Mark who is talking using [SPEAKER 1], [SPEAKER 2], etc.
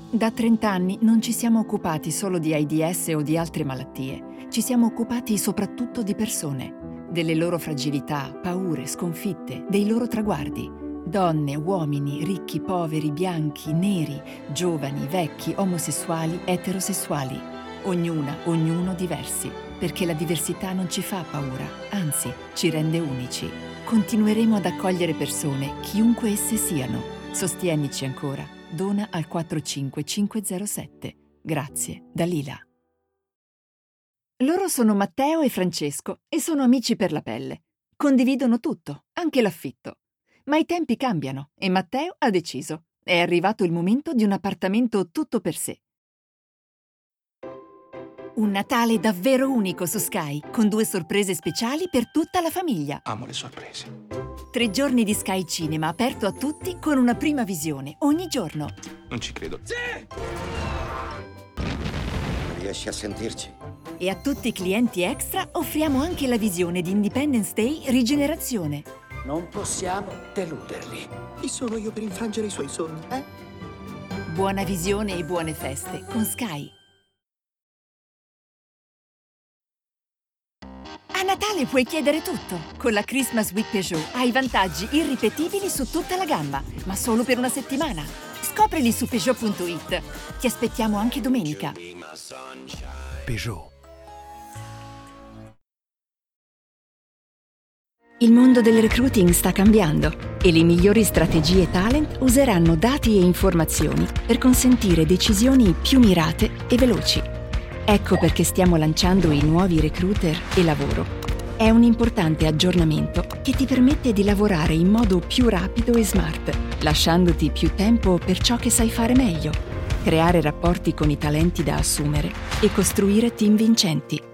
[SPEAKER 1] Da 30 anni non ci siamo occupati solo di AIDS o di altre malattie. Ci siamo occupati soprattutto di persone, delle loro fragilità, paure, sconfitte, dei loro traguardi. Donne, uomini, ricchi, poveri, bianchi, neri, giovani, vecchi, omosessuali, eterosessuali. Ognuna, ognuno diversi, perché la diversità non ci fa paura, anzi, ci rende unici. Continueremo ad accogliere persone, chiunque esse siano. Sostienici ancora. Dona al 45507. Grazie, Dalila. Loro sono Matteo e Francesco e sono amici per la pelle. Condividono tutto, anche l'affitto. Ma i tempi cambiano e Matteo ha deciso. È arrivato il momento di un appartamento tutto per sé. Un Natale davvero unico su Sky, con 2 sorprese speciali per tutta la famiglia.
[SPEAKER 2] Amo le sorprese.
[SPEAKER 1] 3 giorni di Sky Cinema aperto a tutti con una prima visione ogni giorno.
[SPEAKER 2] Non ci credo.
[SPEAKER 3] Sì! Riesci a sentirci?
[SPEAKER 1] E a tutti i clienti extra offriamo anche la visione di Independence Day Rigenerazione.
[SPEAKER 4] Non possiamo deluderli.
[SPEAKER 5] Chi sono io per infrangere i suoi sogni, eh?
[SPEAKER 1] Buona visione e buone feste con Sky. A Natale puoi chiedere tutto. Con la Christmas Week Peugeot hai vantaggi irripetibili su tutta la gamma, ma solo per una settimana. Scoprili su Peugeot.it. Ti aspettiamo anche domenica.
[SPEAKER 2] Peugeot.
[SPEAKER 1] Il mondo del recruiting sta cambiando e le migliori strategie talent useranno dati e informazioni per consentire decisioni più mirate e veloci. Ecco perché stiamo lanciando i nuovi recruiter e lavoro. È un importante aggiornamento che ti permette di lavorare in modo più rapido e smart, lasciandoti più tempo per ciò che sai fare meglio, creare rapporti con i talenti da assumere e costruire team vincenti.